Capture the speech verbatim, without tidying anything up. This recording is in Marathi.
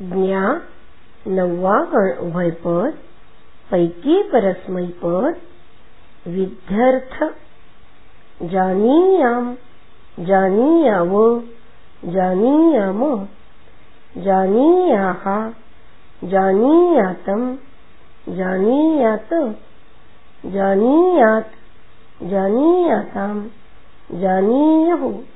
ज्ञा नववा उभयपद पैकी परस्मैपद विध्यर्थ जानीयाम जानीयाव जानीयाम जानीयाः जानीयातम जानीयात जानीयात जानीयाताम जानीयुः